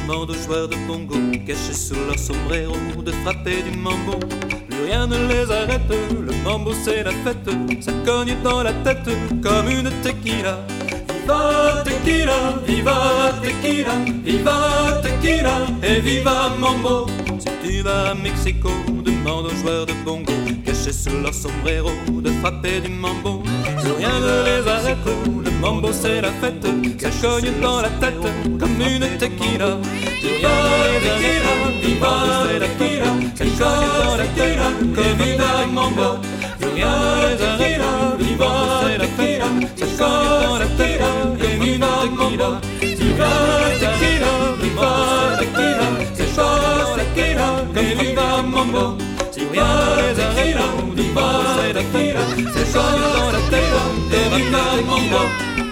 demande aux joueurs de bongo, cachés sous leur sombrero, de frapper du mambo. Plus rien ne les arrête, le mambo c'est la fête, ça cogne dans la tête comme une tequila. Viva tequila, viva tequila, viva tequila et viva mambo. Si tu vas à Mexico, demande aux joueurs de bongo, cachés sous leur sombrero, de frapper du mambo. Plus rien ne les arrête, le mambo c'est la fête, ça cogne dans la tête comme une tequila. Viva tequila, viva tequila, ça cogne dans la tête comme une mambo. Plus rien ne les arrête, viva tequila, ça cogne dans la tête comme une tequila. Viva tequila, viva tequila, ça cogne dans la tête comme une mambo. Si rien les arrête, viva tequila, ça cogne dans la tête comme une mambo.